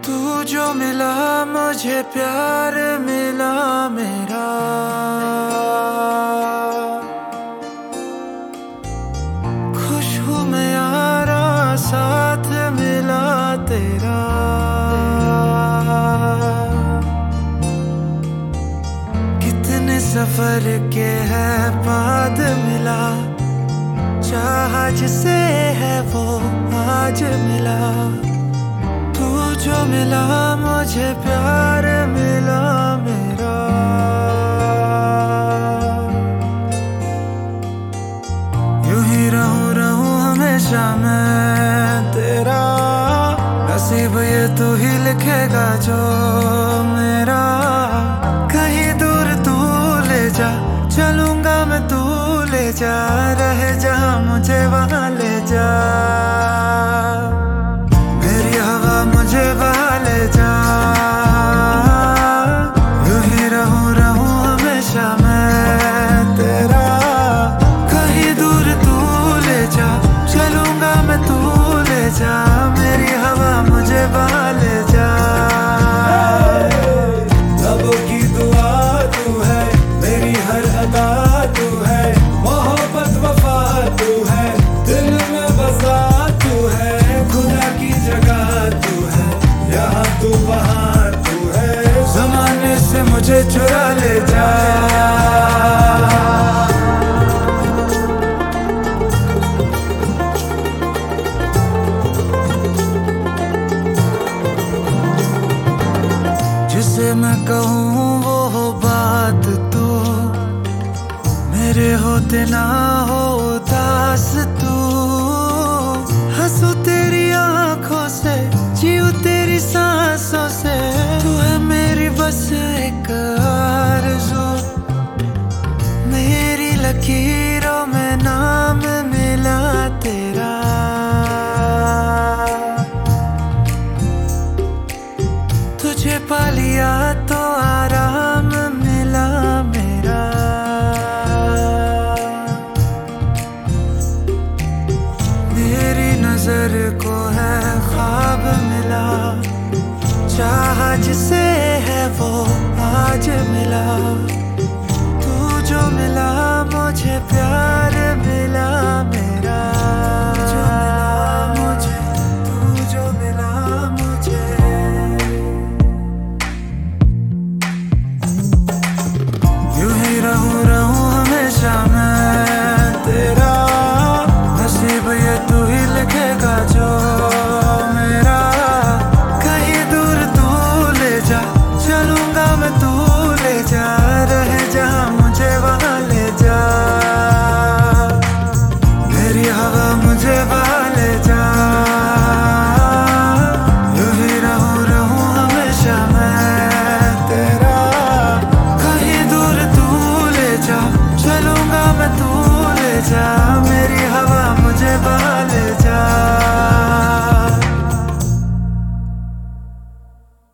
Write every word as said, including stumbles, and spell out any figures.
तू जो मिला मुझे प्यार मिला मेरा, खुश हूँ मैं यारा साथ मिला तेरा। कितने सफर के है बाद मिला, चाहा जिसे है वो आज मिला। तू जो मिला मुझे प्यार मिला मेरा। यूं ही रहूं रहूं हमेशा मैं तेरा, नसीब ये तू ही लिखेगा जो मेरा। कहीं दूर तू ले जा, चलूंगा मैं तू ले जा, रह जहां मुझे वहां ले जा। मेरी हवा मुझे बहा ले जा, यूं ही रहूं रहूं हमेशा मैं तेरा। कहीं दूर तू ले जा, चलूंगा मैं तू ले जा, मेरी हवा मुझे बहा ले जा। रबों की दुआ तू है, मेरी हर अदा तू है, मोहब्बत वफा तू है, दिल में बसा तू है। खुदा की जगह तू है, यहाँ तू वहाँ तू है, जमाने से मुझे चुरा ले जा। जिसे मैं कहूँ वो बात तो, मेरे होते ना हो उदास तू। हंसू तेरी आंखों से, जीऊं तेरी सांसों से, तू है मेरी बस